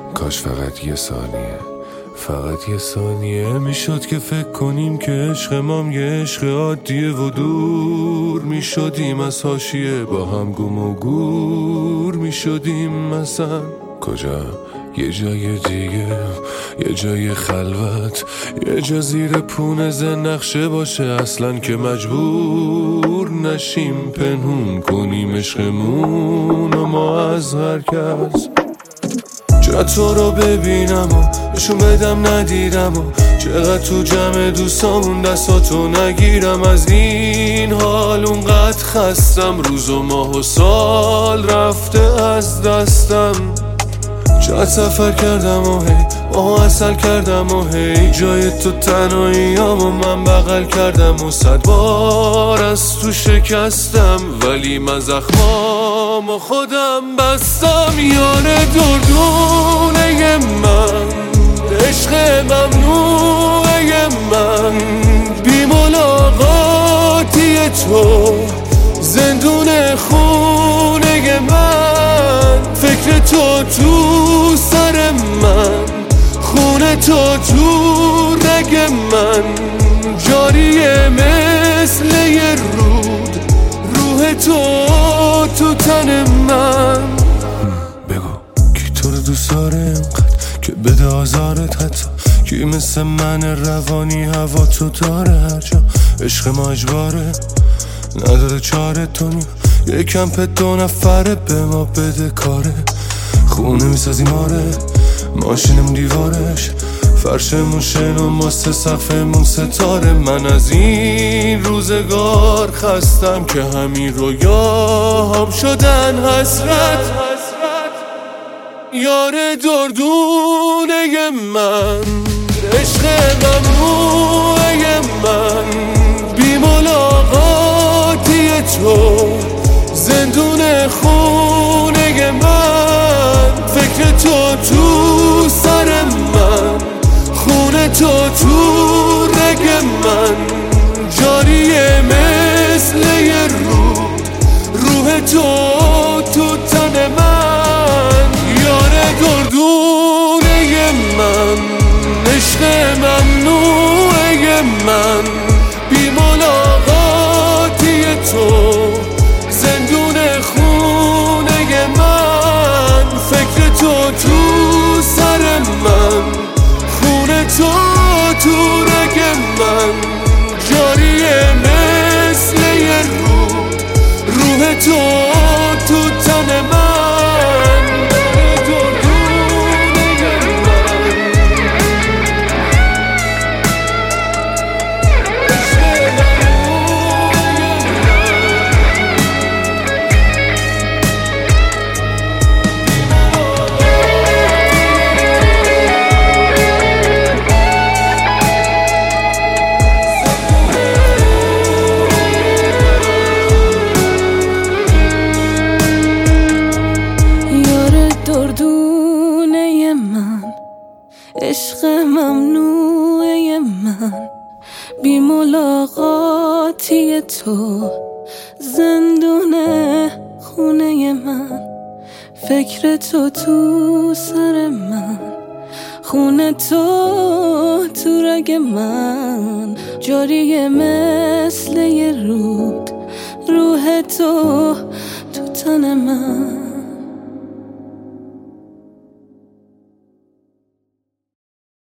کاش فقط یه ثانیه، فقط یه ثانیه میشد که فکر کنیم که عشق مام یه عشق عادیه و دور میشدیم از حاشیه، با هم گم و گور میشدیم. مثلا کجا؟ یه جای دیگه، یه جای خلوت، یه جا زیر پونه نقشه باشه اصلا که مجبور نشیم پنهون کنیم عشقمون و ما از هر کس. چرا تو رو ببینم و نشون بدم ندیدم و چقدر تو جمع دوستامون دستاتو نگیرم. از این حال اونقدر خستم، روز و ماه و سال رفته از دستم. چقدر سفر کردم و هی ماهو اصل کردم و هی جای تو تنهاییام و من بغل کردم و 100 بار از تو شکستم، ولی من زخمام و خودم بستم. یار دردونه من، عشق ممنوعه من، بی ملاقاتی تو زندون خونه من. فکر تو سر من، خونه تو رگ من، جاریه مثل یه رود، روح تو تن من. بگو کی تو رو دوست داره اینقدر که بده آزارت، حتی کی مثل من روانی هوا تو داره. هر جا عشق ما اجباره، نداره چاره. دنیا یه کمپ 2 نفره، به ما بده کاره. خونه میسازی ماره، ماشینمون دیوارش، فرشمون شن و ماست سقفمون ستاره. من از این روزگار خستم که همین رویاهام شدن حسرت. یار دردونه من، عشق ممنوعه من، بی ملاقاتی تو زندون خونه من. فکر تو سر من، خونه تو رگ من، جاریه مثل یه رود، روح تو تن من. یار دردونه من، عشق ممنوعه من، بی ملاقاتی تو زندون خونه من. فکر تو سر من، خونه تو رگ من، جاریه مثل یه رود، روح تو تن من. دردونه من، عشق ممنوعه من، بی ملاقاتی تو زندون خونه من. فکر تو سر من، خونه تو رگ من، جاریه مثل یه رود، روح تو تن من.